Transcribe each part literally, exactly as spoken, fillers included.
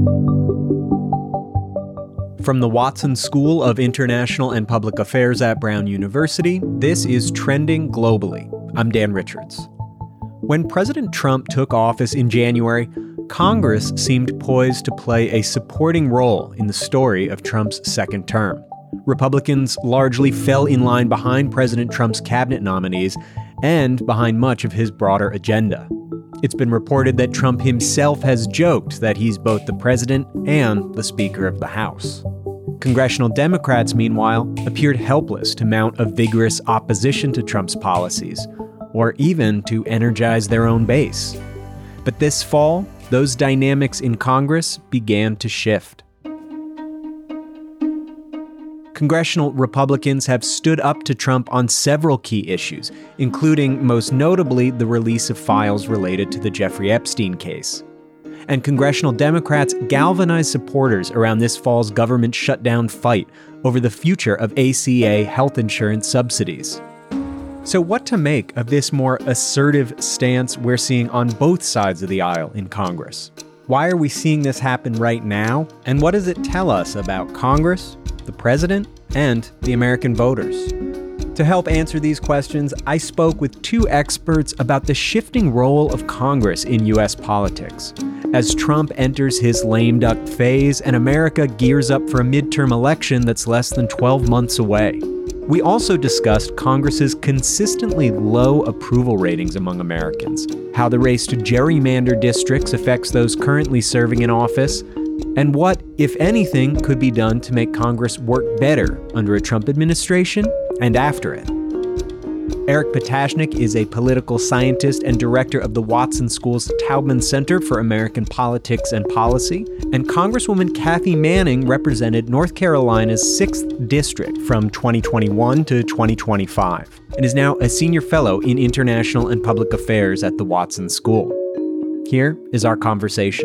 From the Watson School of International and Public Affairs at Brown University, this is Trending Globally. I'm Dan Richards. When President Trump took office in January, Congress seemed poised to play a supporting role in the story of Trump's second term. Republicans largely fell in line behind President Trump's cabinet nominees and behind much of his broader agenda. It's been reported that Trump himself has joked that he's both the president and the Speaker of the House. Congressional Democrats, meanwhile, appeared helpless to mount a vigorous opposition to Trump's policies, or even to energize their own base. But this fall, those dynamics in Congress began to shift. Congressional Republicans have stood up to Trump on several key issues, including, most notably, the release of files related to the Jeffrey Epstein case. And congressional Democrats galvanized supporters around this fall's government shutdown fight over the future of A C A health insurance subsidies. So what to make of this more assertive stance we're seeing on both sides of the aisle in Congress? Why are we seeing this happen right now? And what does it tell us about Congress, the president, and the American voters? To help answer these questions, I spoke with two experts about the shifting role of Congress in U S politics as Trump enters his lame duck phase and America gears up for a midterm election that's less than twelve months away. We also discussed Congress's consistently low approval ratings among Americans, how the race to gerrymander districts affects those currently serving in office, and what, if anything, could be done to make Congress work better under a Trump administration and after it. Eric Potashnick is a political scientist and director of the Watson School's Taubman Center for American Politics and Policy, and Congresswoman Kathy Manning represented North Carolina's sixth District from twenty twenty-one to twenty twenty-five, and is now a senior fellow in international and public affairs at the Watson School. Here is our conversation.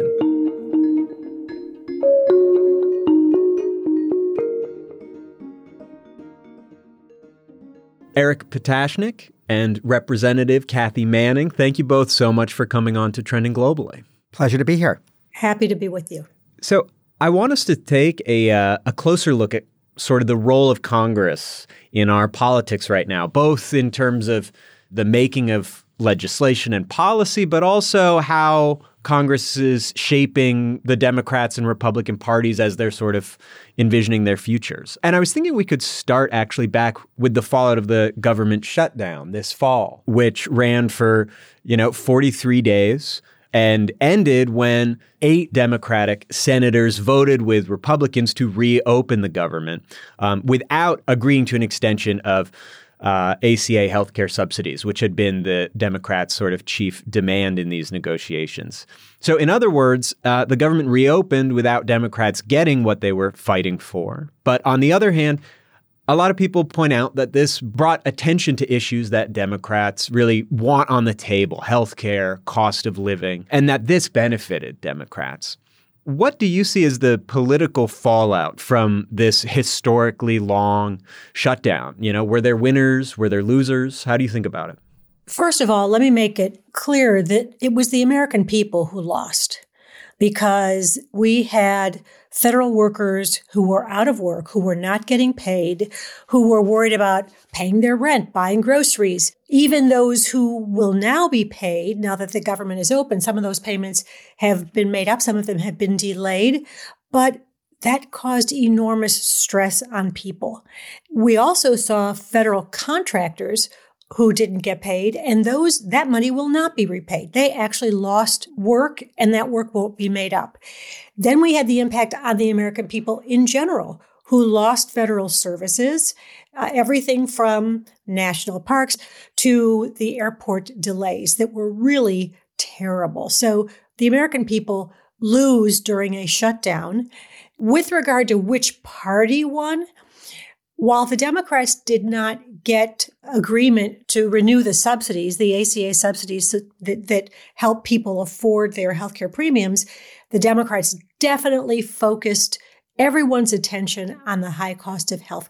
Eric Potashnick and Representative Kathy Manning, thank you both so much for coming on to Trending Globally. Pleasure to be here. Happy to be with you. So I want us to take a, uh, a closer look at sort of the role of Congress in our politics right now, both in terms of the making of legislation and policy, but also how Congress is shaping the Democrats and Republican parties as they're sort of envisioning their futures. And I was thinking we could start actually back with the fallout of the government shutdown this fall, which ran for, you know, forty-three days and ended when eight Democratic senators voted with Republicans to reopen the government um, without agreeing to an extension of Uh, A C A healthcare subsidies, which had been the Democrats' sort of chief demand in these negotiations. So in other words, uh, the government reopened without Democrats getting what they were fighting for. But on the other hand, a lot of people point out that this brought attention to issues that Democrats really want on the table, healthcare, cost of living, and that this benefited Democrats. What do you see as the political fallout from this historically long shutdown? You know, were there winners? Were there losers? How do you think about it? First of all, let me make it clear that it was the American people who lost, because we had federal workers who were out of work, who were not getting paid, who were worried about paying their rent, buying groceries. Even those who will now be paid, now that the government is open, some of those payments have been made up, some of them have been delayed, but that caused enormous stress on people. We also saw federal contractors who didn't get paid, and those that money will not be repaid. They actually lost work, and that work won't be made up. Then we had the impact on the American people in general, who lost federal services, uh, everything from national parks to the airport delays that were really terrible. So the American people lose during a shutdown. With regard to which party won, while the Democrats did not get agreement to renew the subsidies, the A C A subsidies that, that help people afford their healthcare premiums, the Democrats definitely focused everyone's attention on the high cost of healthcare.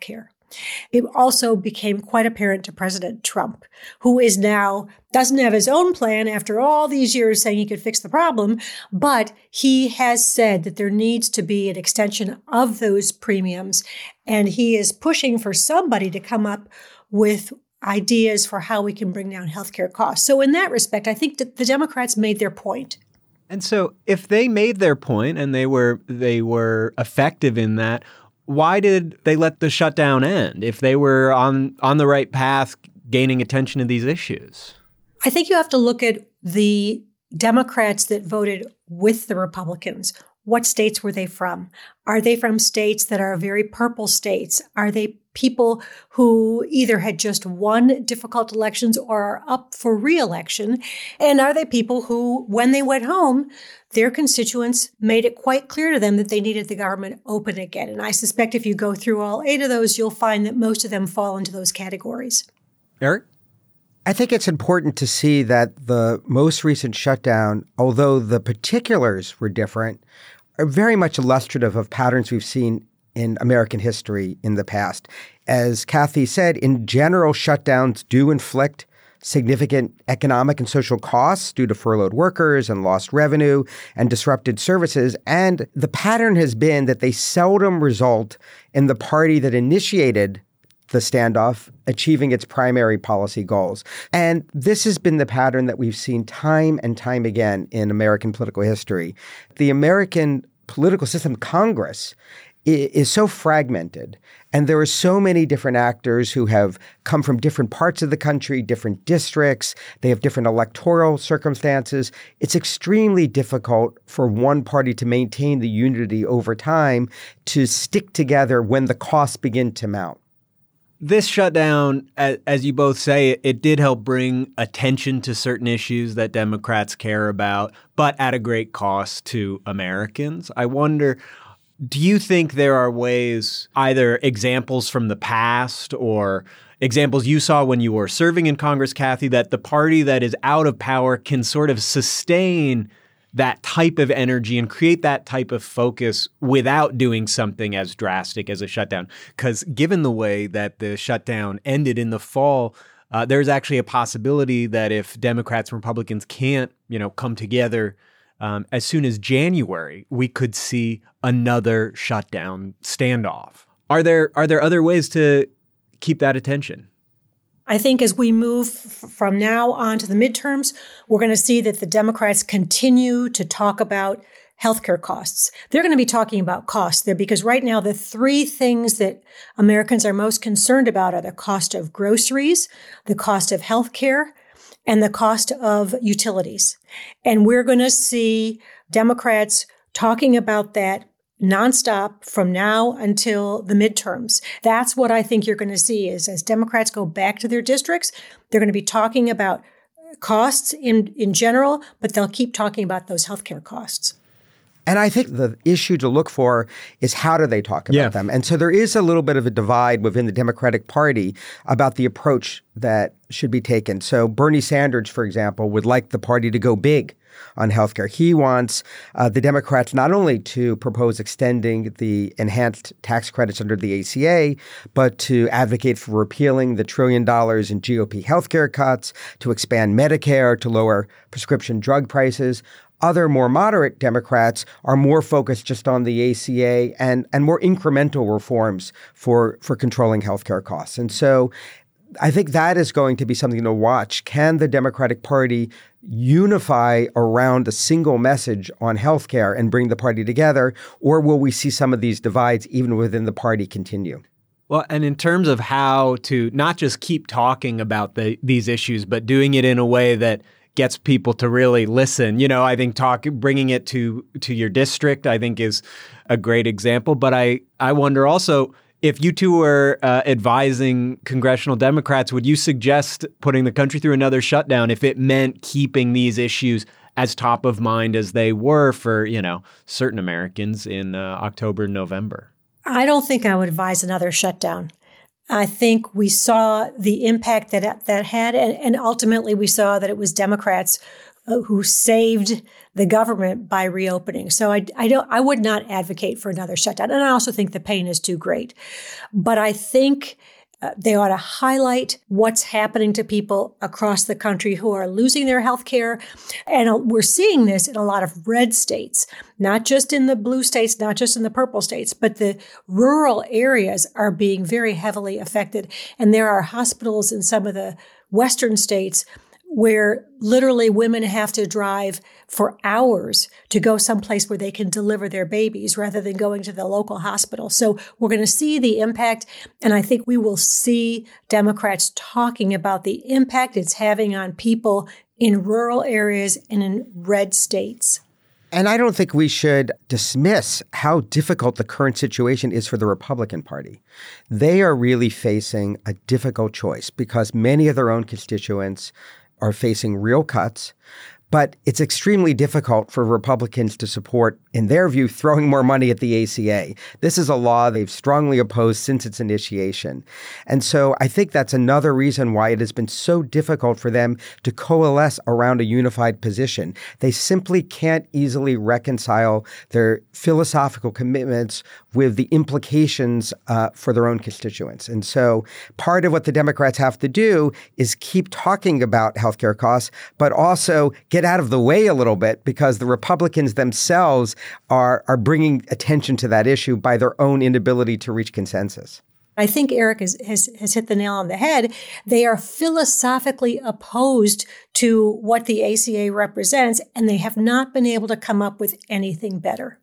It also became quite apparent to President Trump, who is now, doesn't have his own plan after all these years saying he could fix the problem, but he has said that there needs to be an extension of those premiums, and he is pushing for somebody to come up with ideas for how we can bring down healthcare costs. So in that respect, I think that the Democrats made their point. And so if they made their point and they were they were effective in that, why did they let the shutdown end if they were on, on the right path, gaining attention to these issues? I think you have to look at the Democrats that voted with the Republicans. What states were they from? Are they from states that are very purple states? Are they people who either had just won difficult elections or are up for re-election? And are they people who, when they went home, their constituents made it quite clear to them that they needed the government open again? And I suspect if you go through all eight of those, you'll find that most of them fall into those categories. Eric? I think it's important to see that the most recent shutdown, although the particulars were different, are very much illustrative of patterns we've seen in American history in the past. As Kathy said, in general, shutdowns do inflict significant economic and social costs due to furloughed workers and lost revenue and disrupted services. And the pattern has been that they seldom result in the party that initiated the standoff achieving its primary policy goals. And this has been the pattern that we've seen time and time again in American political history. The American political system, Congress, is so fragmented, and there are so many different actors who have come from different parts of the country, different districts. They have different electoral circumstances. It's extremely difficult for one party to maintain the unity over time, to stick together when the costs begin to mount. This shutdown, as you both say, it did help bring attention to certain issues that Democrats care about, but at a great cost to Americans. I wonder, do you think there are ways, either examples from the past or examples you saw when you were serving in Congress, Kathy, that the party that is out of power can sort of sustain that type of energy and create that type of focus without doing something as drastic as a shutdown? Because given the way that the shutdown ended in the fall, uh, there's actually a possibility that if Democrats and Republicans can't, you know, come together um, as soon as January, we could see another shutdown standoff. Are there are there other ways to keep that attention? I think as we move f- from now on to the midterms, we're going to see that the Democrats continue to talk about healthcare costs. They're going to be talking about costs there because right now the three things that Americans are most concerned about are the cost of groceries, the cost of healthcare, and the cost of utilities. And we're going to see Democrats talking about that nonstop from now until the midterms. That's what I think you're going to see is as Democrats go back to their districts, they're going to be talking about costs in, in general, but they'll keep talking about those healthcare costs. And I think the issue to look for is how do they talk about yeah. them? And so there is a little bit of a divide within the Democratic Party about the approach that should be taken. So Bernie Sanders, for example, would like the party to go big on healthcare. He wants uh, the Democrats not only to propose extending the enhanced tax credits under the A C A, but to advocate for repealing the trillion dollars in G O P healthcare cuts, to expand Medicare, to lower prescription drug prices. Other more moderate Democrats are more focused just on the A C A and, and more incremental reforms for, for controlling healthcare costs. And so I think that is going to be something to watch. Can the Democratic Party unify around a single message on healthcare and bring the party together, or will we see some of these divides even within the party continue? Well, and in terms of how to not just keep talking about the, these issues, but doing it in a way that gets people to really listen. You know, I think talk, bringing it to to your district, I think is a great example. But I, I wonder also, if you two were uh, advising congressional Democrats, would you suggest putting the country through another shutdown if it meant keeping these issues as top of mind as they were for, you know, certain Americans in uh, October and November? I don't think I would advise another shutdown. I think we saw the impact that that had, and, and ultimately we saw that it was Democrats uh, who saved the government by reopening. So I, I don't, I would not advocate for another shutdown. And I also think the pain is too great. But I think Uh, they ought to highlight what's happening to people across the country who are losing their health care. And uh, we're seeing this in a lot of red states, not just in the blue states, not just in the purple states, but the rural areas are being very heavily affected. And there are hospitals in some of the western states where literally women have to drive for hours to go someplace where they can deliver their babies rather than going to the local hospital. So we're going to see the impact, and I think we will see Democrats talking about the impact it's having on people in rural areas and in red states. And I don't think we should dismiss how difficult the current situation is for the Republican Party. They are really facing a difficult choice because many of their own constituents are facing real cuts. But it's extremely difficult for Republicans to support, in their view, throwing more money at the A C A. This is a law they've strongly opposed since its initiation. And so I think that's another reason why it has been so difficult for them to coalesce around a unified position. They simply can't easily reconcile their philosophical commitments with the implications uh, for their own constituents. And so part of what the Democrats have to do is keep talking about healthcare costs, but also get out of the way a little bit because the Republicans themselves are, are bringing attention to that issue by their own inability to reach consensus. I think Eric has, has, has hit the nail on the head. They are philosophically opposed to what the A C A represents, and they have not been able to come up with anything better.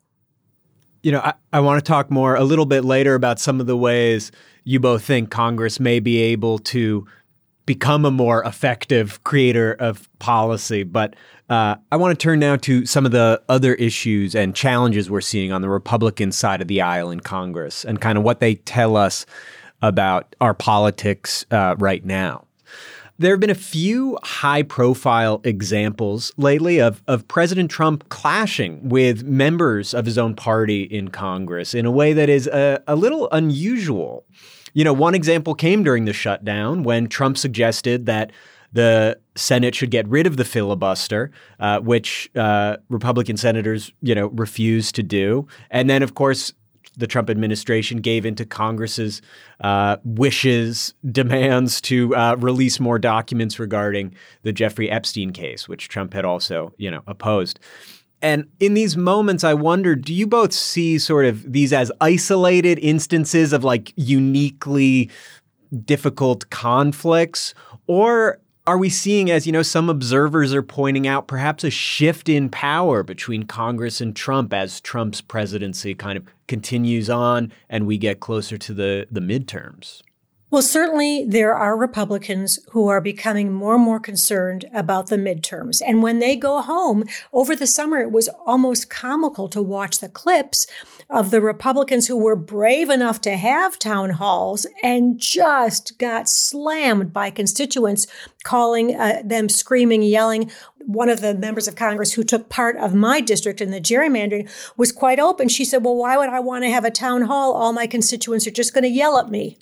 You know, I, I want to talk more a little bit later about some of the ways you both think Congress may be able to become a more effective creator of policy. But uh, I want to turn now to some of the other issues and challenges we're seeing on the Republican side of the aisle in Congress and kind of what they tell us about our politics uh, right now. There have been a few high-profile examples lately of, of President Trump clashing with members of his own party in Congress in a way that is a, a little unusual. You know, one example came during the shutdown when Trump suggested that the Senate should get rid of the filibuster, uh, which uh, Republican senators, you know, refused to do. And then, of course, the Trump administration gave into Congress's uh, wishes, demands to uh, release more documents regarding the Jeffrey Epstein case, which Trump had also, you know, opposed. And in these moments, I wonder, do you both see sort of these as isolated instances of like uniquely difficult conflicts? Or are we seeing, as you know, some observers are pointing out, perhaps a shift in power between Congress and Trump as Trump's presidency kind of continues on and we get closer to the, the midterms? Well, certainly there are Republicans who are becoming more and more concerned about the midterms. And when they go home over the summer, it was almost comical to watch the clips of the Republicans who were brave enough to have town halls and just got slammed by constituents calling uh, them screaming, yelling. One of the members of Congress who took part of my district in the gerrymandering was quite open. She said, well, why would I want to have a town hall? All my constituents are just going to yell at me.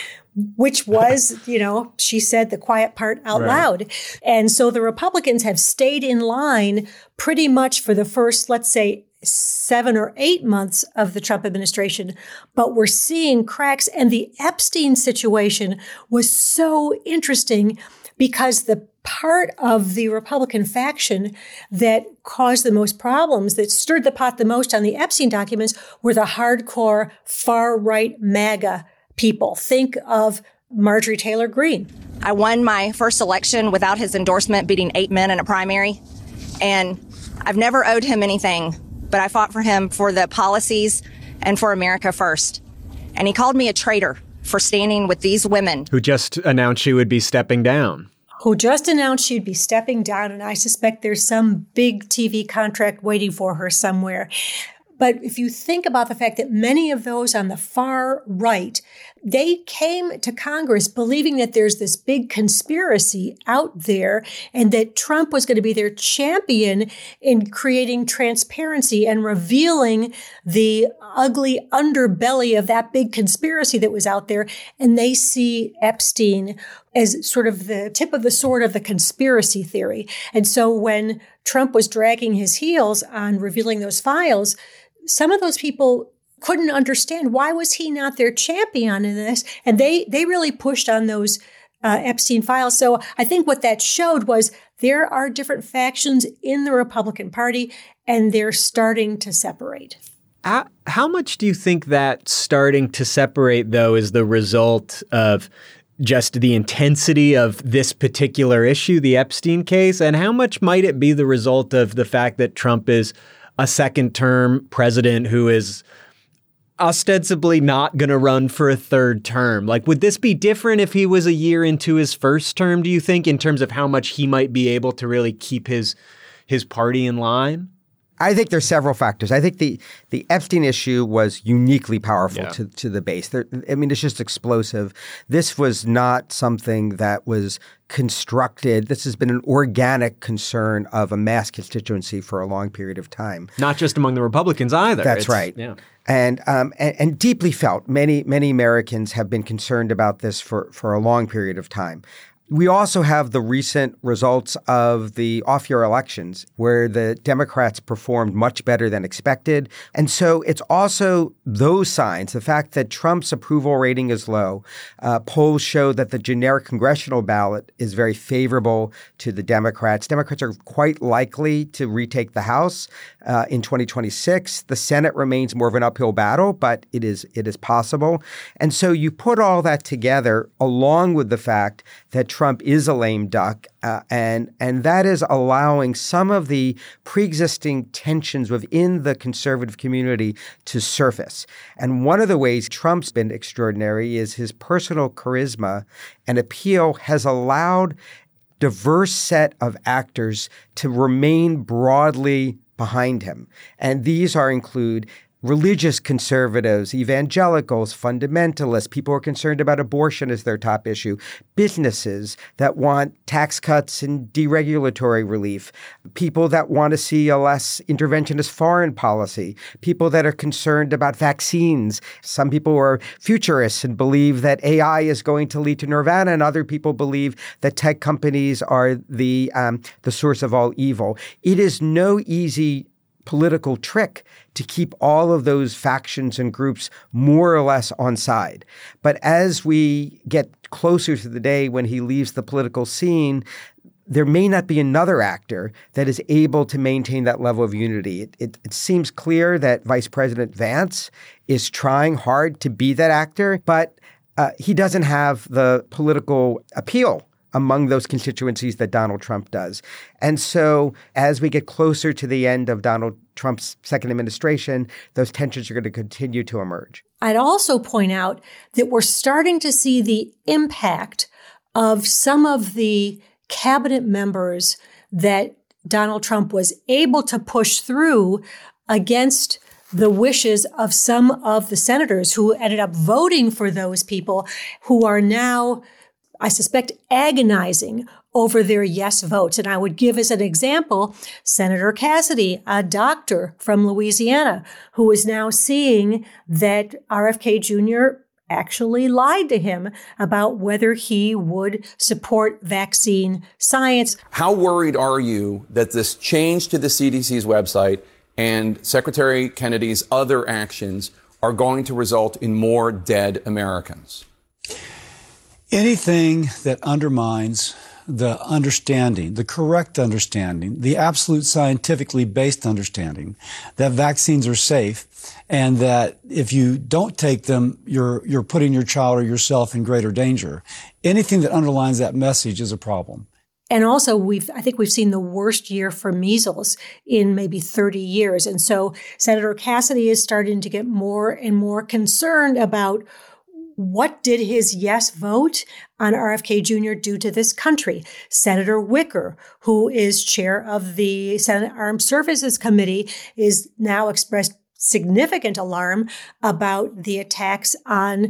Which was, you know, she said the quiet part out right. loud. And so the Republicans have stayed in line pretty much for the first, let's say, seven or eight months of the Trump administration. But we're seeing cracks. And the Epstein situation was so interesting because the part of the Republican faction that caused the most problems, that stirred the pot the most on the Epstein documents, were the hardcore far-right MAGA people. Think of Marjorie Taylor Greene. I won my first election without his endorsement, beating eight men in a primary. And I've never owed him anything, but I fought for him for the policies and for America first. And he called me a traitor for standing with these women. Who just announced she would be stepping down. Who just announced she'd be stepping down. And I suspect there's some big T V contract waiting for her somewhere. But if you think about the fact that many of those on the far right, they came to Congress believing that there's this big conspiracy out there and that Trump was going to be their champion in creating transparency and revealing the ugly underbelly of that big conspiracy that was out there. And they see Epstein as sort of the tip of the sword of the conspiracy theory. And so when Trump was dragging his heels on revealing those files, some of those people couldn't understand why was he not their champion in this, and they they really pushed on those uh, Epstein files. So I think what that showed was there are different factions in the Republican Party, and they're starting to separate. How, how much do you think that starting to separate, though, is the result of just the intensity of this particular issue, the Epstein case, and how much might it be the result of the fact that Trump is a second-term president who is ostensibly not going to run for a third term? Like, would this be different if he was a year into his first term, do you think, in terms of how much he might be able to really keep his his party in line? I think there's several factors. I think the the Epstein issue was uniquely powerful yeah. to, to the base. There, I mean, it's just explosive. This was not something that was constructed. This has been an organic concern of a mass constituency for a long period of time. Not just among the Republicans either. That's it's, right. Yeah. And, um, and and deeply felt. Many, many Americans have been concerned about this for, for a long period of time. We also have the recent results of the off-year elections where the Democrats performed much better than expected. And so it's also those signs, the fact that Trump's approval rating is low. Uh, polls show that the generic congressional ballot is very favorable to the Democrats. Democrats are quite likely to retake the House uh, in twenty twenty-six. The Senate remains more of an uphill battle, but it is it is possible. And so you put all that together along with the fact that Trump is a lame duck, uh, and and that is allowing some of the pre-existing tensions within the conservative community to surface. And one of the ways Trump's been extraordinary is his personal charisma and appeal has allowed diverse set of actors to remain broadly behind him. And these are include religious conservatives, evangelicals, fundamentalists, people who are concerned about abortion as their top issue, businesses that want tax cuts and deregulatory relief, people that want to see a less interventionist foreign policy, people that are concerned about vaccines. Some people are futurists and believe that A I is going to lead to nirvana, and other people believe that tech companies are the um, the source of all evil. It is no easy political trick to keep all of those factions and groups more or less on side. But as we get closer to the day when he leaves the political scene, there may not be another actor that is able to maintain that level of unity. It, it, it seems clear that Vice President Vance is trying hard to be that actor, but uh, he doesn't have the political appeal among those constituencies that Donald Trump does. And so as we get closer to the end of Donald Trump's second administration, those tensions are going to continue to emerge. I'd also point out that we're starting to see the impact of some of the cabinet members that Donald Trump was able to push through against the wishes of some of the senators who ended up voting for those people who are now, I suspect, agonizing over their yes votes. And I would give as an example, Senator Cassidy, a doctor from Louisiana, who is now seeing that R F K Junior actually lied to him about whether he would support vaccine science. How worried are you that this change to the C D C's website and Secretary Kennedy's other actions are going to result in more dead Americans? Anything that undermines the understanding, the correct understanding, the absolute scientifically based understanding that vaccines are safe and that if you don't take them, you're you're putting your child or yourself in greater danger. Anything that underlines that message is a problem. And also, we've I think we've seen the worst year for measles in maybe thirty years. And so Senator Cassidy is starting to get more and more concerned about what did his yes vote on R F K Junior do to this country? Senator Wicker, who is chair of the Senate Armed Services Committee, is now expressed significant alarm about the attacks on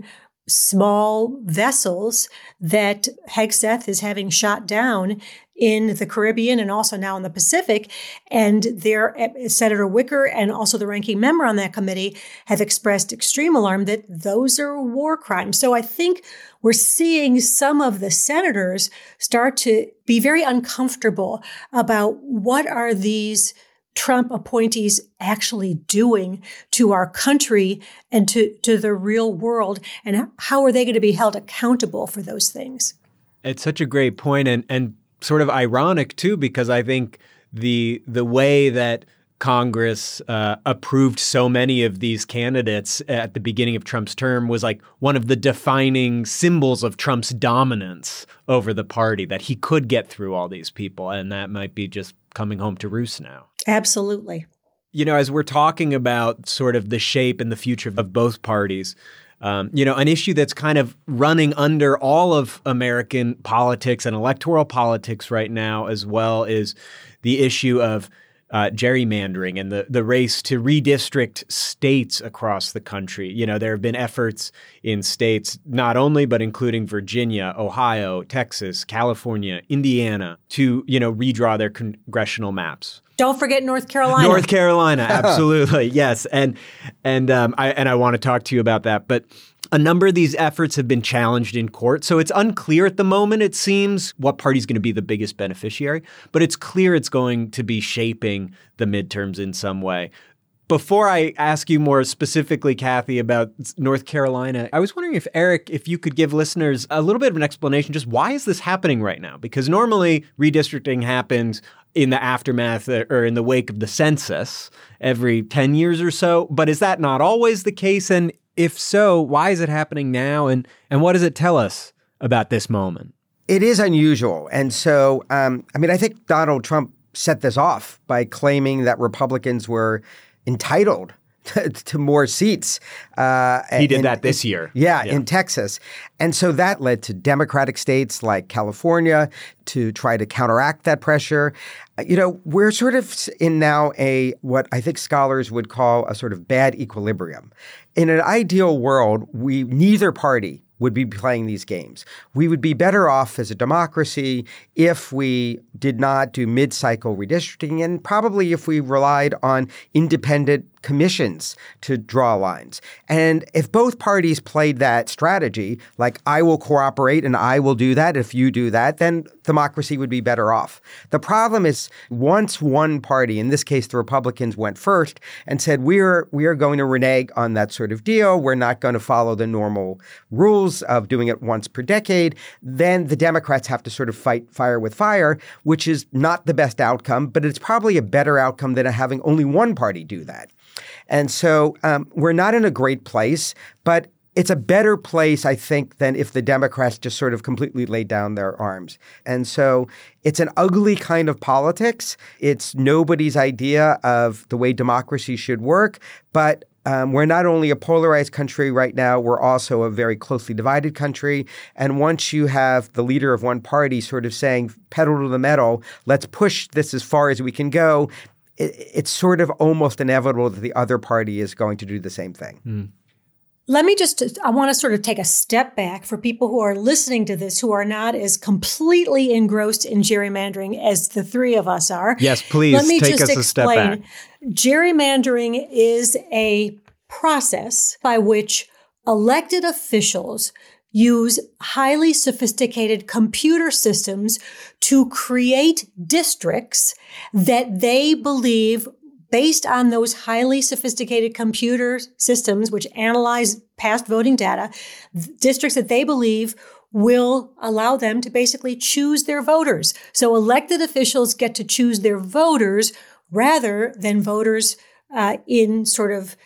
small vessels that Hegseth is having shot down in the Caribbean and also now in the Pacific. And their Senator Wicker and also the ranking member on that committee have expressed extreme alarm that those are war crimes. So I think we're seeing some of the senators start to be very uncomfortable about what are these Trump appointees actually doing to our country and to, to the real world, and how are they going to be held accountable for those things? It's such a great point, and and sort of ironic too, because I think the the way that Congress uh, approved so many of these candidates at the beginning of Trump's term was like one of the defining symbols of Trump's dominance over the party, that he could get through all these people, and that might be just coming home to roost now. Absolutely. You know, as we're talking about sort of the shape and the future of both parties, um, you know, an issue that's kind of running under all of American politics and electoral politics right now as well is the issue of uh, gerrymandering and the, the race to redistrict states across the country. You know, there have been efforts in states, not only, but including Virginia, Ohio, Texas, California, Indiana, to, you know, redraw their congressional maps. Don't forget North Carolina. North Carolina, absolutely, yes, and and um, I and I want to talk to you about that. But a number of these efforts have been challenged in court, so it's unclear at the moment. It seems what party's going to be the biggest beneficiary, but it's clear it's going to be shaping the midterms in some way. Before I ask you more specifically, Kathy, about North Carolina, I was wondering if, Eric, if you could give listeners a little bit of an explanation, just why is this happening right now? Because normally redistricting happens in the aftermath or in the wake of the census every ten years or so. But is that not always the case? And if so, why is it happening now? And, and what does it tell us about this moment? It is unusual. And so, um, I mean, I think Donald Trump set this off by claiming that Republicans were entitled to, to more seats. Uh, he did in, that this year. Yeah, yeah, in Texas. And so that led to Democratic states like California to try to counteract that pressure. You know, we're sort of in now a what I think scholars would call a sort of bad equilibrium. In an ideal world, we neither party would be playing these games. We would be better off as a democracy if we did not do mid-cycle redistricting, and probably if we relied on independent commissions to draw lines. And if both parties played that strategy, like I will cooperate and I will do that if you do that, then democracy would be better off. The problem is once one party, in this case the Republicans, went first and said we are we are going to renege on that sort of deal, we're not going to follow the normal rules of doing it once per decade, then the Democrats have to sort of fight fire with fire, which is not the best outcome, but it's probably a better outcome than having only one party do that. And so um, we're not in a great place, but it's a better place, I think, than if the Democrats just sort of completely laid down their arms. And so it's an ugly kind of politics. It's nobody's idea of the way democracy should work, but Um, we're not only a polarized country right now, we're also a very closely divided country. And once you have the leader of one party sort of saying, pedal to the metal, let's push this as far as we can go, it, it's sort of almost inevitable that the other party is going to do the same thing. Mm. Let me just, I want to sort of take a step back for people who are listening to this who are not as completely engrossed in gerrymandering as the three of us are. Yes, please Let me take just us a step back. Gerrymandering is a process by which elected officials use highly sophisticated computer systems to create districts that they believe, based on those highly sophisticated computer systems which analyze past voting data, districts that they believe will allow them to basically choose their voters. So elected officials get to choose their voters rather than voters uh, in sort of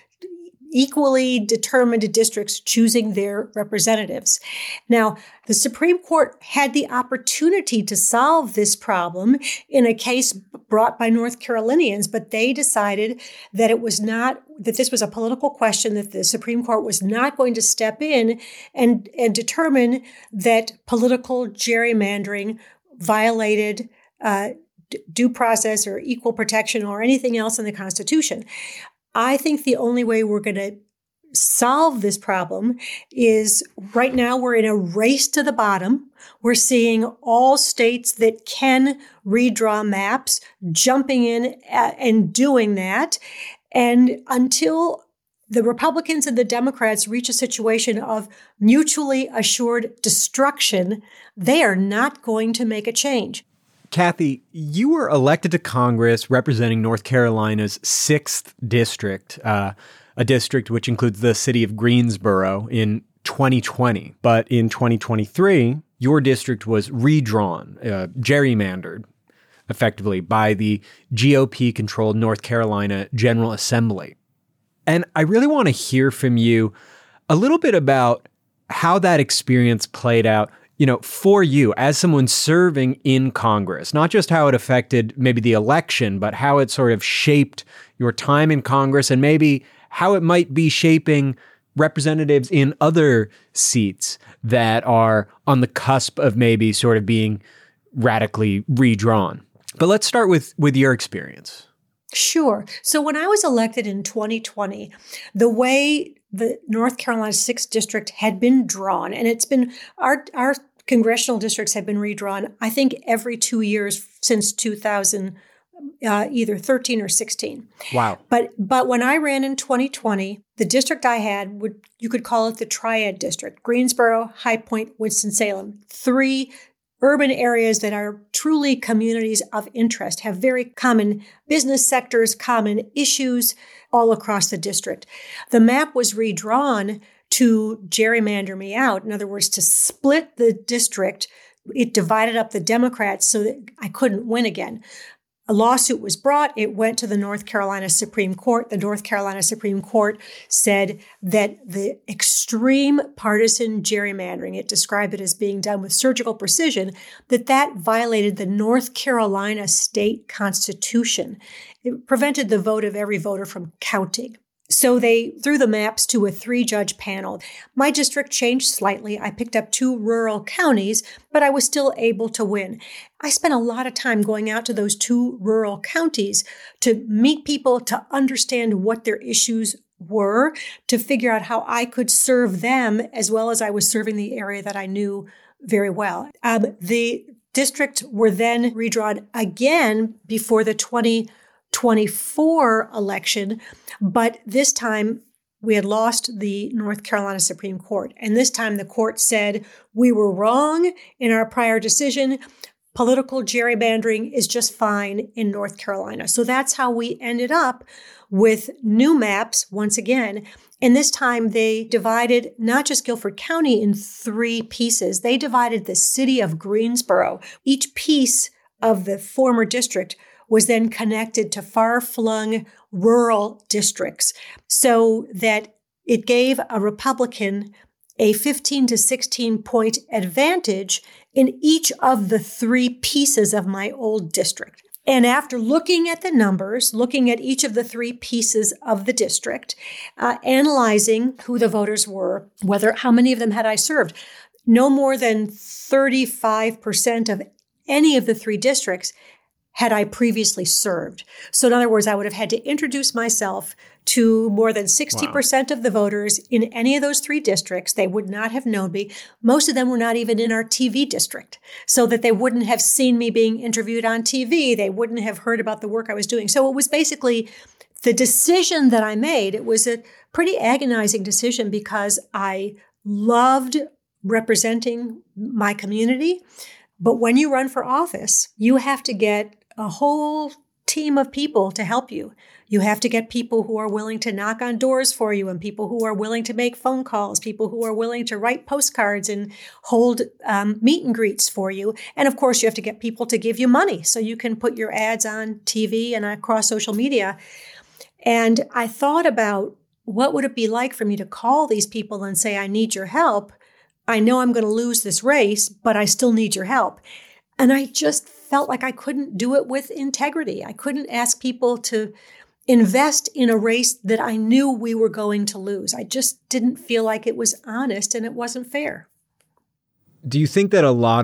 equally determined districts choosing their representatives. Now, the Supreme Court had the opportunity to solve this problem in a case brought by North Carolinians, but they decided that it was not, that this was a political question, that the Supreme Court was not going to step in and, and determine that political gerrymandering violated uh, due process or equal protection or anything else in the Constitution. I think the only way we're going to solve this problem is right now we're in a race to the bottom. We're seeing all states that can redraw maps jumping in and doing that. And until the Republicans and the Democrats reach a situation of mutually assured destruction, they are not going to make a change. Kathy, you were elected to Congress representing North Carolina's sixth district, uh, a district which includes the city of Greensboro, in twenty twenty. But in twenty twenty-three, your district was redrawn, uh, gerrymandered, effectively, by the G O P-controlled North Carolina General Assembly. And I really want to hear from you a little bit about how that experience played out, you know, for you as someone serving in Congress, not just how it affected maybe the election, but how it sort of shaped your time in Congress and maybe how it might be shaping representatives in other seats that are on the cusp of maybe sort of being radically redrawn. But let's start with, with your experience. Sure. So when I was elected in twenty twenty, the way the North Carolina sixth District had been drawn, and it's been, our, our congressional districts have been redrawn, I think, every two years since two thousand, uh, either thirteen or sixteen. Wow. But but when I ran in twenty twenty, the district I had, would you could call it the Triad District: Greensboro, High Point, Winston-Salem. Three urban areas that are truly communities of interest, have very common business sectors, common issues all across the district. The map was redrawn to gerrymander me out. In other words, to split the district. It divided up the Democrats so that I couldn't win again. A lawsuit was brought. It went to the North Carolina Supreme Court. The North Carolina Supreme Court said that the extreme partisan gerrymandering, it described it as being done with surgical precision, that that violated the North Carolina state constitution. It prevented the vote of every voter from counting. So they threw the maps to a three-judge panel. My district changed slightly. I picked up two rural counties, but I was still able to win. I spent a lot of time going out to those two rural counties to meet people, to understand what their issues were, to figure out how I could serve them as well as I was serving the area that I knew very well. Um, the district were then redrawn again before the twenty twenty-four election, but this time we had lost the North Carolina Supreme Court. And this time the court said we were wrong in our prior decision. Political gerrymandering is just fine in North Carolina. So that's how we ended up with new maps once again. And this time they divided not just Guilford County in three pieces. They divided the city of Greensboro. Each piece of the former district was then connected to far-flung rural districts so that it gave a Republican a fifteen to sixteen point advantage in each of the three pieces of my old district. And after looking at the numbers, looking at each of the three pieces of the district, uh, analyzing who the voters were, whether how many of them had I served, no more than thirty-five percent of any of the three districts had I previously served. So in other words, I would have had to introduce myself to more than sixty percent wow. of the voters in any of those three districts. They would not have known me. Most of them were not even in our T V district, so that they wouldn't have seen me being interviewed on T V. They wouldn't have heard about the work I was doing. So it was basically the decision that I made. It was a pretty agonizing decision because I loved representing my community. But when you run for office, you have to get a whole team of people to help you. You have to get people who are willing to knock on doors for you, and people who are willing to make phone calls, people who are willing to write postcards and hold um, meet and greets for you. And of course, you have to get people to give you money so you can put your ads on T V and across social media. And I thought about what would it be like for me to call these people and say, I need your help. I know I'm going to lose this race, but I still need your help. And I just felt like I couldn't do it with integrity. I couldn't ask people to invest in a race that I knew we were going to lose. I just didn't feel like it was honest and it wasn't fair. Do you think that a lot of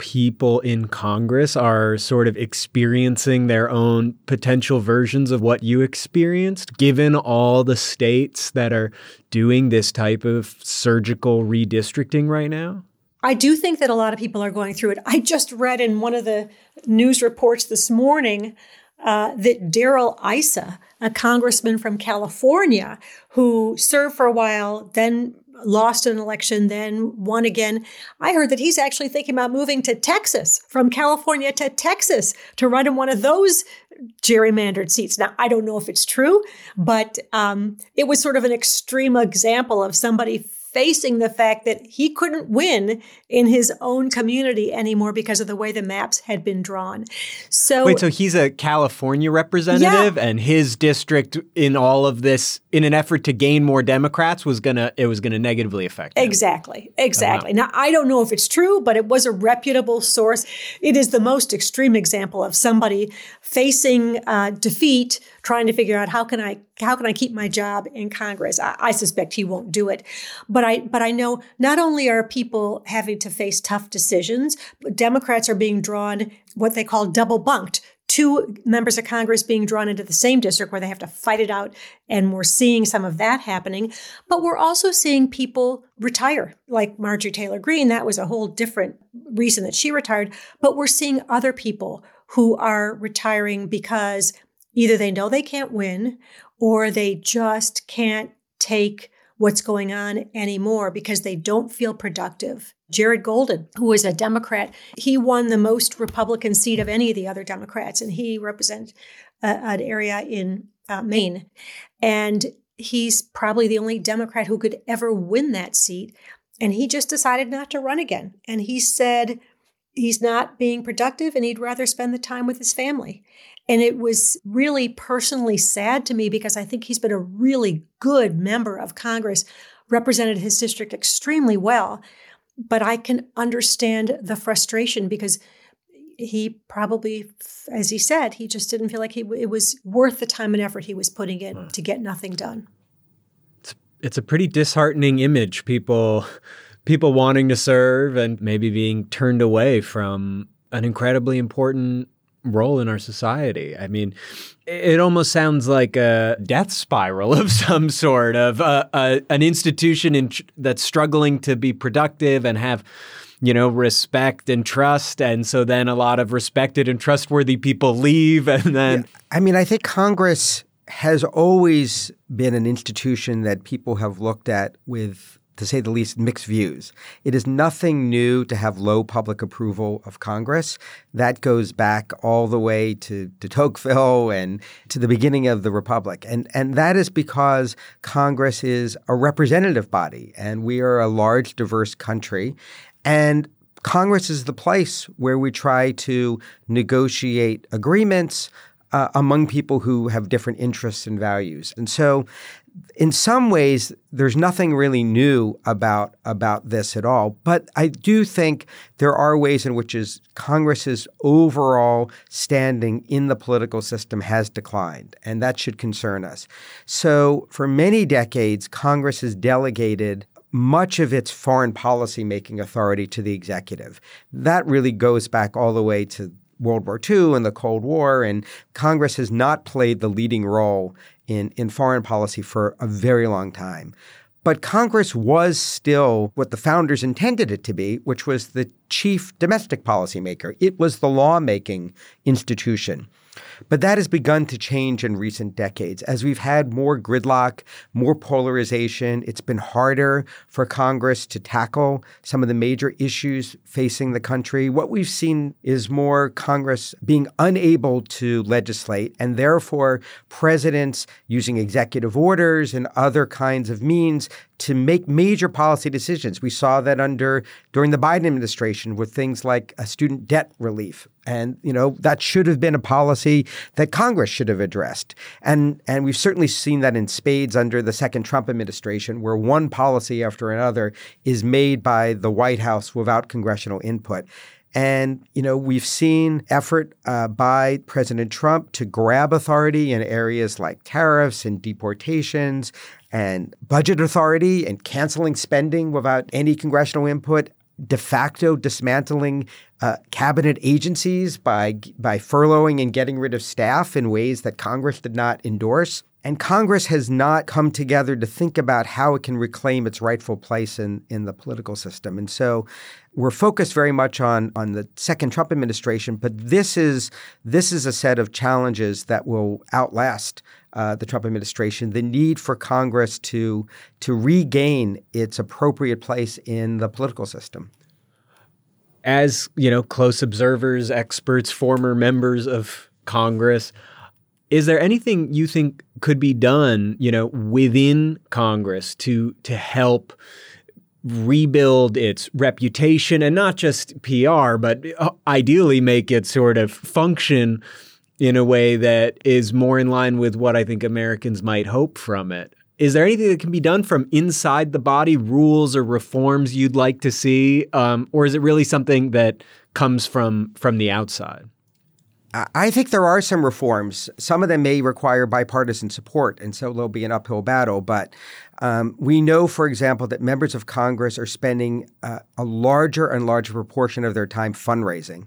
people in Congress are sort of experiencing their own potential versions of what you experienced, given all the states that are doing this type of surgical redistricting right now? I do think that a lot of people are going through it. I just read in one of the news reports this morning uh, that Darrell Issa, a congressman from California who served for a while, then lost an election, then won again. I heard that he's actually thinking about moving to Texas, from California to Texas, to run in one of those gerrymandered seats. Now, I don't know if it's true, but um, it was sort of an extreme example of somebody facing the fact that he couldn't win in his own community anymore because of the way the maps had been drawn. So Wait, so he's a California representative, yeah. and his district in all of this, in an effort to gain more Democrats, was gonna it was gonna negatively affect him. Exactly, exactly. Oh, wow. Now, I don't know if it's true, but it was a reputable source. It is the most extreme example of somebody facing uh, defeat, trying to figure out how can I how can I keep my job in Congress. I, I suspect he won't do it, but I but I know not only are people having to face tough decisions, but Democrats are being drawn what they call double bunked. Two members of Congress being drawn into the same district where they have to fight it out. And we're seeing some of that happening. But we're also seeing people retire, like Marjorie Taylor Greene. That was a whole different reason that she retired. But we're seeing other people who are retiring because either they know they can't win or they just can't take what's going on anymore because they don't feel productive. Jared Golden, who is a Democrat, he won the most Republican seat of any of the other Democrats, and he represents uh, an area in uh, Maine. And he's probably the only Democrat who could ever win that seat. And he just decided not to run again. And he said he's not being productive and he'd rather spend the time with his family. And it was really personally sad to me because I think he's been a really good member of Congress, represented his district extremely well. But I can understand the frustration because he probably, as he said, he just didn't feel like he, it was worth the time and effort he was putting in to get nothing done. It's, it's a pretty disheartening image, people, people wanting to serve and maybe being turned away from an incredibly important role in our society. I mean, it almost sounds like a death spiral of some sort of uh, uh, an institution in tr- that's struggling to be productive and have, you know, respect and trust. And so then a lot of respected and trustworthy people leave. And then, yeah. I mean, I think Congress has always been an institution that people have looked at with, to say the least, mixed views. It is nothing new to have low public approval of Congress. That goes back all the way to, to Tocqueville and to the beginning of the Republic. And, and that is because Congress is a representative body, and we are a large, diverse country. And Congress is the place where we try to negotiate agreements uh, among people who have different interests and values. And so in some ways, there's nothing really new about, about this at all. But I do think there are ways in which is Congress's overall standing in the political system has declined, and that should concern us. So for many decades, Congress has delegated much of its foreign policy making authority to the executive. That really goes back all the way to World War Two and the Cold War, and Congress has not played the leading role in, in foreign policy for a very long time. But Congress was still what the founders intended it to be, which was the chief domestic policymaker. It was the lawmaking institution. But that has begun to change in recent decades. As we've had more gridlock, more polarization, it's been harder for Congress to tackle some of the major issues facing the country. What we've seen is more Congress being unable to legislate, and therefore presidents using executive orders and other kinds of means to make major policy decisions. We saw that under during the Biden administration with things like a student debt relief. And, you know, that should have been a policy that Congress should have addressed. And and we've certainly seen that in spades under the second Trump administration, where one policy after another is made by the White House without congressional input. And, you know, we've seen effort uh, by President Trump to grab authority in areas like tariffs and deportations and budget authority and canceling spending without any congressional input. de facto dismantling uh, cabinet agencies by by furloughing and getting rid of staff in ways that Congress did not endorse. And Congress has not come together to think about how it can reclaim its rightful place in, in the political system. And so we're focused very much on, on the second Trump administration, but this is this is a set of challenges that will outlast uh, the Trump administration. The need for Congress to, to regain its appropriate place in the political system. As, you know, close observers, experts, former members of Congress, is there anything you think could be done, you know, within Congress to to help rebuild its reputation and not just P R, but ideally make it sort of function in a way that is more in line with what I think Americans might hope from it? Is there anything that can be done from inside the body, rules or reforms you'd like to see? Um, or is it really something that comes from from the outside? I think there are some reforms. Some of them may require bipartisan support, and so there'll be an uphill battle. But um, we know, for example, that members of Congress are spending uh, a larger and larger proportion of their time fundraising.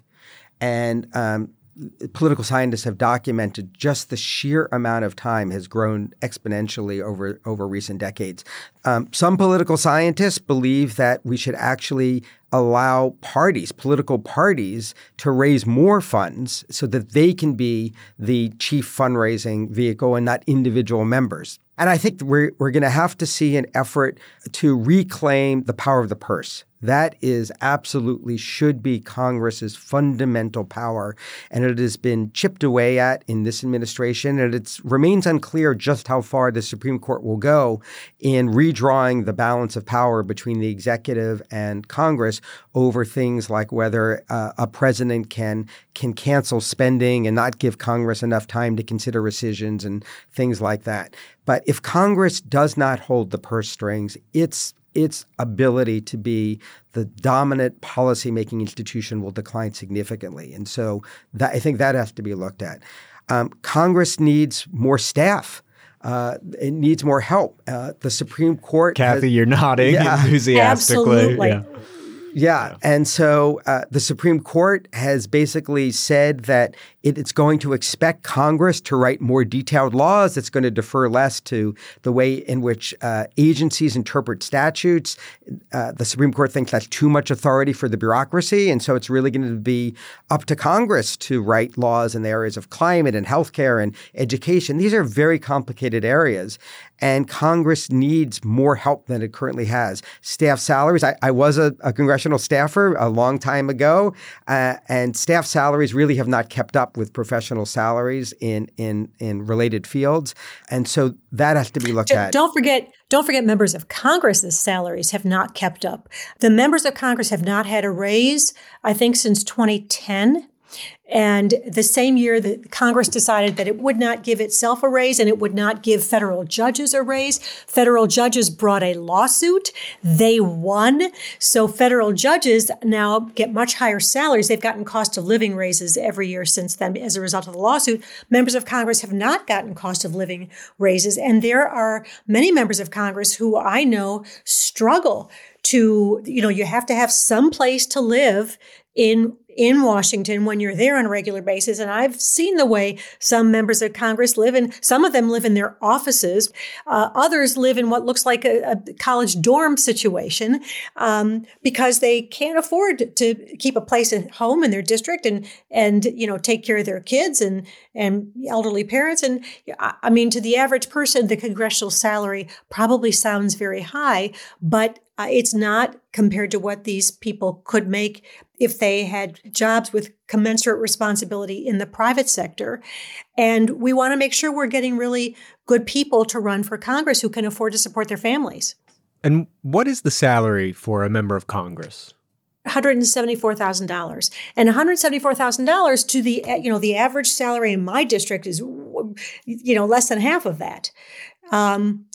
And um, political scientists have documented just the sheer amount of time has grown exponentially over, over recent decades. Um, some political scientists believe that we should actually allow parties, political parties, to raise more funds so that they can be the chief fundraising vehicle and not individual members. And I think we're, we're going to have to see an effort to reclaim the power of the purse. That is absolutely should be Congress's fundamental power, and it has been chipped away at in this administration, and it remains unclear just how far the Supreme Court will go in redrawing the balance of power between the executive and Congress over things like whether uh, a president can can cancel spending and not give Congress enough time to consider rescissions and things like that. But if Congress does not hold the purse strings, it's its ability to be the dominant policymaking institution will decline significantly. And so that, I think that has to be looked at. Um, Congress needs more staff. Uh, it needs more help. Uh, the Supreme Court Kathy, has, you're nodding yeah, enthusiastically. Absolutely. Yeah. Yeah. yeah. And so uh, the Supreme Court has basically said that it, it's going to expect Congress to write more detailed laws. It's going to defer less to the way in which uh, agencies interpret statutes. Uh, the Supreme Court thinks that's too much authority for the bureaucracy. And so it's really going to be up to Congress to write laws in the areas of climate and healthcare and education. These are very complicated areas. And Congress needs more help than it currently has. Staff salaries. I, I was a, a congressional staffer a long time ago, uh, and staff salaries really have not kept up with professional salaries in in in related fields, and so that has to be looked at. Don't forget. Don't forget members of Congress's salaries have not kept up. The members of Congress have not had a raise, I think, since twenty ten. And the same year that Congress decided that it would not give itself a raise and it would not give federal judges a raise, federal judges brought a lawsuit. They won. So federal judges now get much higher salaries. They've gotten cost of living raises every year since then as a result of the lawsuit. Members of Congress have not gotten cost of living raises. And there are many members of Congress who I know struggle to, you know, you have to have some place to live in in Washington when you're there on a regular basis. And I've seen the way some members of Congress live, and some of them live in their offices. Uh, others live in what looks like a, a college dorm situation um, because they can't afford to keep a place at home in their district and, and you know, take care of their kids and, and elderly parents. And I mean, to the average person, the congressional salary probably sounds very high, but Uh, it's not compared to what these people could make if they had jobs with commensurate responsibility in the private sector. And we want to make sure we're getting really good people to run for Congress who can afford to support their families. And what is the salary for a member of Congress? one hundred seventy-four thousand dollars. And one hundred seventy-four thousand dollars to the, you know, the average salary in my district is, you know, less than half of that. Um,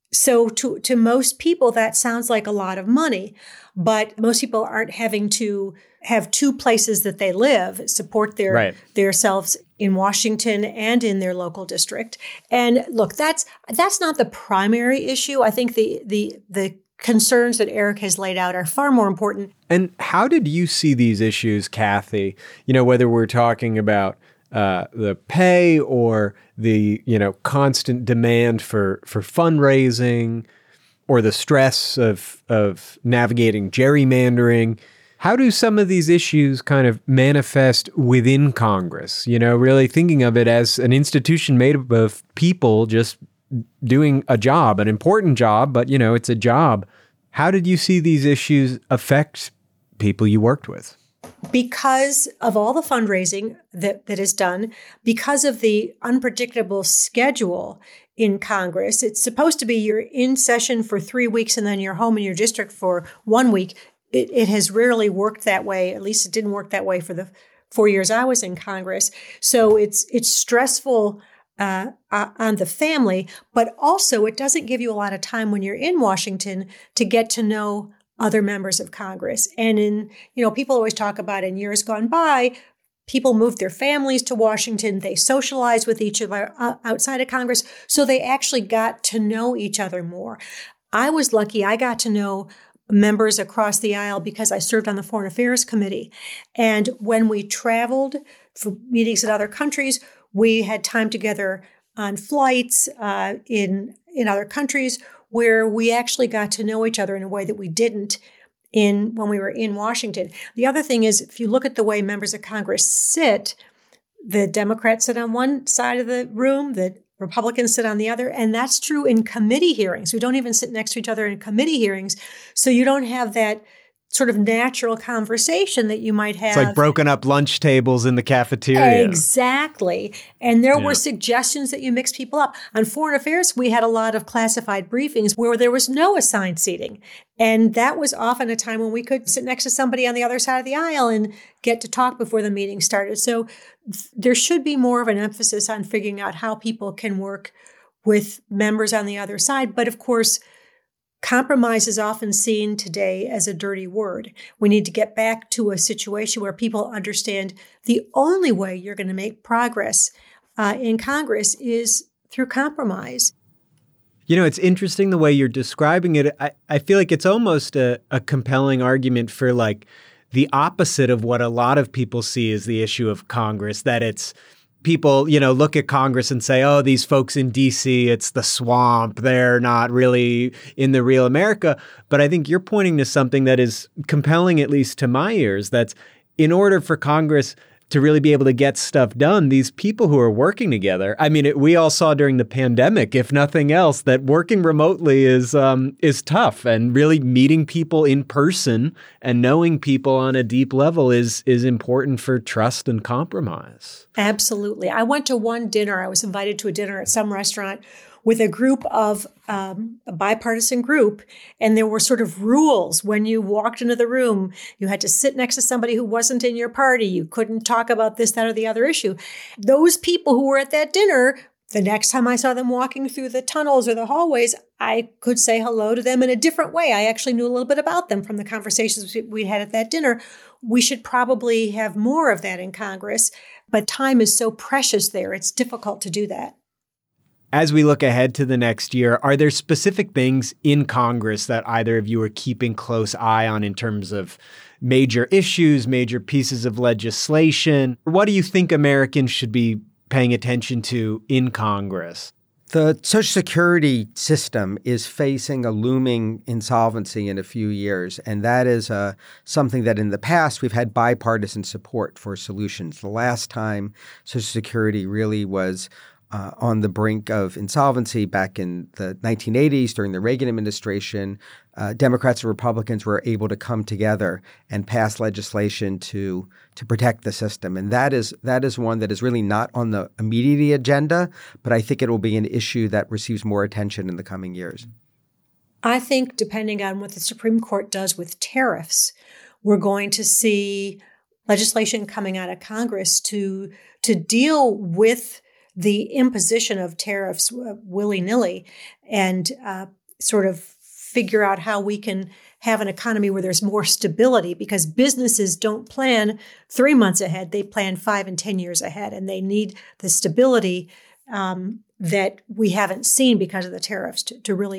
So to, to most people, that sounds like a lot of money, but most people aren't having to have two places that they live, support their right. their selves in Washington and in their local district. And look, that's that's not the primary issue. I think the the the concerns that Eric has laid out are far more important. And how did you see these issues, Kathy? You know, whether we're talking about uh, the pay or the, you know, constant demand for, for fundraising or the stress of, of navigating gerrymandering. How do some of these issues kind of manifest within Congress? You know, really thinking of it as an institution made up of people just doing a job, an important job, but, you know, it's a job. How did you see these issues affect people you worked with? Because of all the fundraising that, that is done, because of the unpredictable schedule in Congress, it's supposed to be you're in session for three weeks and then you're home in your district for one week. It, it has rarely worked that way. At least it didn't work that way for the four years I was in Congress. So it's it's stressful Uh, uh, on the family, but also it doesn't give you a lot of time when you're in Washington to get to know other members of Congress. And in, you know, people always talk about in years gone by, people moved their families to Washington, they socialized with each other uh, outside of Congress, so they actually got to know each other more. I was lucky, I got to know members across the aisle because I served on the Foreign Affairs Committee. And when we traveled for meetings in other countries, we had time together on flights uh, in in other countries where we actually got to know each other in a way that we didn't in when we were in Washington. The other thing is, if you look at the way members of Congress sit, the Democrats sit on one side of the room, the Republicans sit on the other, and that's true in committee hearings. We don't even sit next to each other in committee hearings, so you don't have that sort of natural conversation that you might have. It's like broken up lunch tables in the cafeteria. Exactly. And there Yeah. were suggestions that you mix people up. On Foreign Affairs, we had a lot of classified briefings where there was no assigned seating. And that was often a time when we could sit next to somebody on the other side of the aisle and get to talk before the meeting started. So th- there should be more of an emphasis on figuring out how people can work with members on the other side. But of course, compromise is often seen today as a dirty word. We need to get back to a situation where people understand the only way you're going to make progress uh, in Congress is through compromise. You know, it's interesting the way you're describing it. I, I feel like it's almost a, a compelling argument for like the opposite of what a lot of people see as the issue of Congress, that it's people, you know, look at Congress and say, oh, these folks in D C, it's the swamp. They're not really in the real America. But I think you're pointing to something that is compelling, at least to my ears, that's in order for Congress to really be able to get stuff done, these people who are working together. I mean, it, we all saw during the pandemic, if nothing else, that working remotely is um, is tough, and really meeting people in person and knowing people on a deep level is is important for trust and compromise. Absolutely. I went to one dinner. I was invited to a dinner at some restaurant with a group of um, a bipartisan group. And there were sort of rules when you walked into the room. You had to sit next to somebody who wasn't in your party. You couldn't talk about this, that, or the other issue. Those people who were at that dinner, the next time I saw them walking through the tunnels or the hallways, I could say hello to them in a different way. I actually knew a little bit about them from the conversations we had at that dinner. We should probably have more of that in Congress, but time is so precious there. It's difficult to do that. As we look ahead to the next year, are there specific things in Congress that either of you are keeping close eye on in terms of major issues, major pieces of legislation? What do you think Americans should be paying attention to in Congress? The Social Security system is facing a looming insolvency in a few years, and that is uh, something that in the past we've had bipartisan support for solutions. The last time Social Security really was Uh, on the brink of insolvency back in the nineteen eighties during the Reagan administration, uh, Democrats and Republicans were able to come together and pass legislation to to protect the system. And that is that is one that is really not on the immediate agenda, but I think it will be an issue that receives more attention in the coming years. I think depending on what the Supreme Court does with tariffs, we're going to see legislation coming out of Congress to to deal with the imposition of tariffs uh, willy-nilly and uh, sort of figure out how we can have an economy where there's more stability, because businesses don't plan three months ahead. They plan five and ten years ahead, and they need the stability um, that we haven't seen because of the tariffs to, to really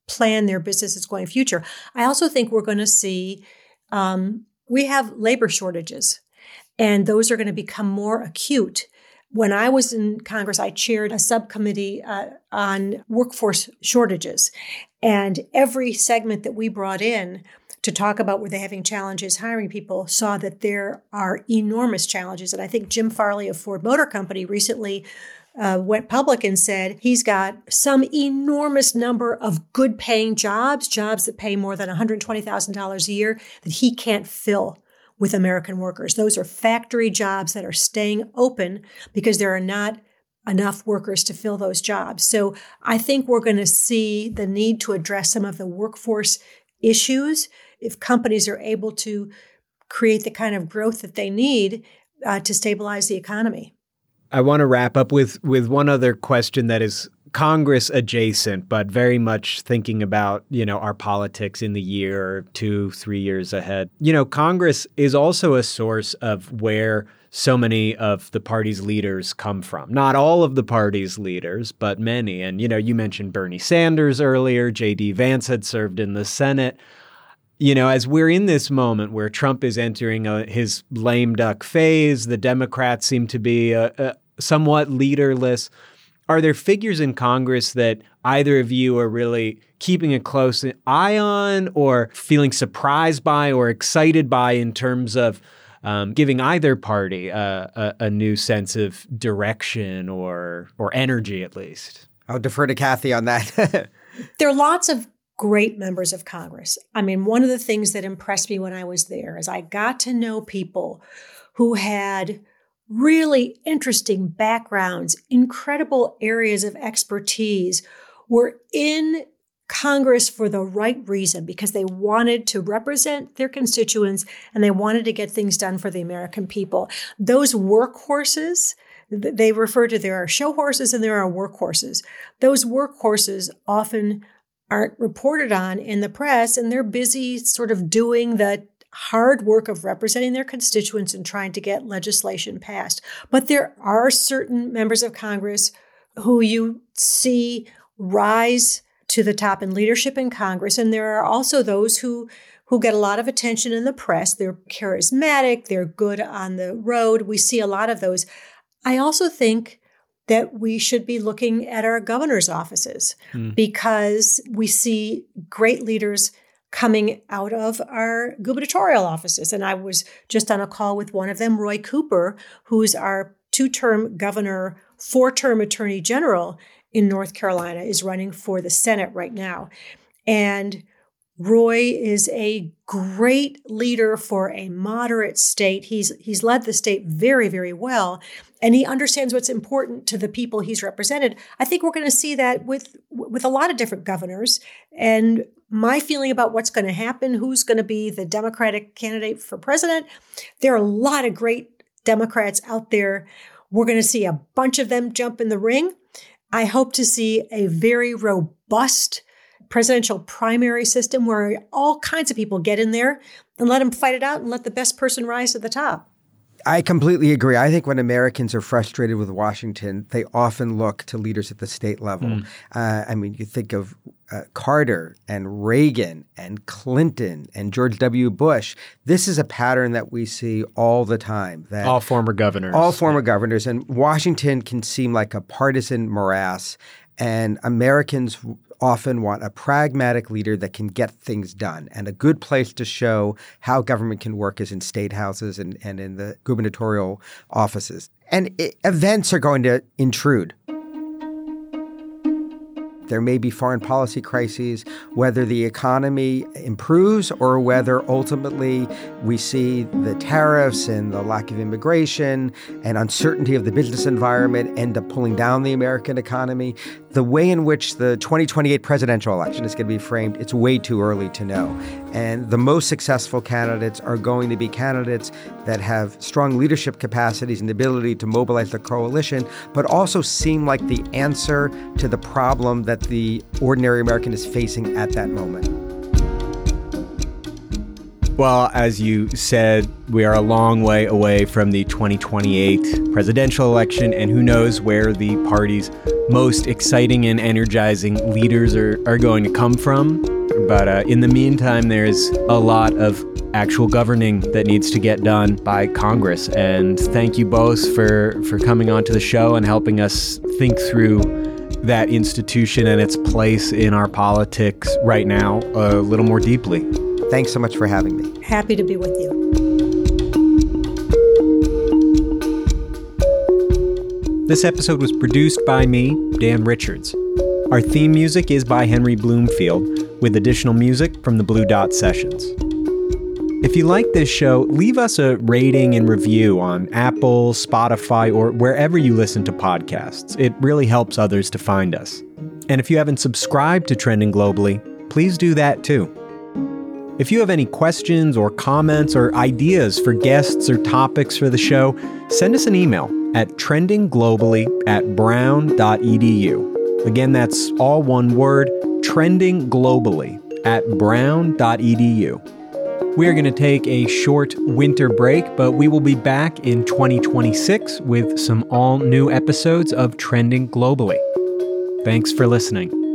plan their businesses going future. I also think we're going to see, um, we have labor shortages, and those are going to become more acute. When I was in Congress, I chaired a subcommittee uh, on workforce shortages. And every segment that we brought in to talk about where they're having challenges hiring people saw that there are enormous challenges. And I think Jim Farley of Ford Motor Company recently uh, went public and said he's got some enormous number of good paying jobs, jobs that pay more than one hundred twenty thousand dollars a year, that he can't fill with American workers. Those are factory jobs that are staying open because there are not enough workers to fill those jobs. So I think we're going to see the need to address some of the workforce issues if companies are able to create the kind of growth that they need uh, to stabilize the economy. I want to wrap up with with one other question that is Congress adjacent, but very much thinking about, you know, our politics in the year, two, three years ahead. You know, Congress is also a source of where so many of the party's leaders come from. Not all of the party's leaders, but many. And, you know, you mentioned Bernie Sanders earlier. J D Vance had served in the Senate. You know, as we're in this moment where Trump is entering a, his lame duck phase, the Democrats seem to be a, a somewhat leaderless. Are there figures in Congress that either of you are really keeping a close eye on or feeling surprised by or excited by in terms of um, giving either party a, a, a new sense of direction or or energy, at least? I'll defer to Kathy on that. There are lots of great members of Congress. I mean, one of the things that impressed me when I was there is I got to know people who had really interesting backgrounds, incredible areas of expertise, were in Congress for the right reason, because they wanted to represent their constituents and they wanted to get things done for the American people. Those workhorses, they refer to, there are show horses and there are workhorses. Those workhorses often aren't reported on in the press, and they're busy sort of doing the hard work of representing their constituents and trying to get legislation passed. But there are certain members of Congress who you see rise to the top in leadership in Congress. And there are also those who, who get a lot of attention in the press. They're charismatic. They're good on the road. We see a lot of those. I also think that we should be looking at our governor's offices mm. because we see great leaders coming out of our gubernatorial offices. And I was just on a call with one of them, Roy Cooper, who's our two-term governor, four-term attorney general in North Carolina, is running for the Senate right now. And Roy is a great leader for a moderate state. He's he's led the state very, very well, and he understands what's important to the people he's represented. I think we're going to see that with with a lot of different governors. And my feeling about what's going to happen, who's going to be the Democratic candidate for president, there are a lot of great Democrats out there. We're going to see a bunch of them jump in the ring. I hope to see a very robust presidential primary system where all kinds of people get in there and let them fight it out and let the best person rise to the top. I completely agree. I think when Americans are frustrated with Washington, they often look to leaders at the state level. Mm. Uh, I mean, you think of uh, Carter and Reagan and Clinton and George W. Bush. This is a pattern that we see all the time. That all former governors. All former governors. And Washington can seem like a partisan morass. And Americans often want a pragmatic leader that can get things done. And a good place to show how government can work is in state houses and, and in the gubernatorial offices. And it, events are going to intrude. There may be foreign policy crises, whether the economy improves or whether ultimately we see the tariffs and the lack of immigration and uncertainty of the business environment end up pulling down the American economy. The way in which the twenty twenty-eight presidential election is going to be framed, it's way too early to know. And the most successful candidates are going to be candidates that have strong leadership capacities and the ability to mobilize the coalition, but also seem like the answer to the problem that the ordinary American is facing at that moment. Well, as you said, we are a long way away from the twenty twenty-eight presidential election, and who knows where the party's most exciting and energizing leaders are, are going to come from. But uh, in the meantime, there's a lot of actual governing that needs to get done by Congress. And thank you both for, for coming onto the show and helping us think through that institution and its place in our politics right now a little more deeply. Thanks so much for having me. Happy to be with you. This episode was produced by me, Dan Richards. Our theme music is by Henry Bloomfield, with additional music from the Blue Dot Sessions. If you like this show, leave us a rating and review on Apple, Spotify, or wherever you listen to podcasts. It really helps others to find us. And if you haven't subscribed to Trending Globally, please do that too. If you have any questions or comments or ideas for guests or topics for the show, send us an email at trendingglobally at brown dot e d u. Again, that's all one word, trendingglobally at brown dot e d u. We are going to take a short winter break, but we will be back in twenty twenty-six with some all new episodes of Trending Globally. Thanks for listening.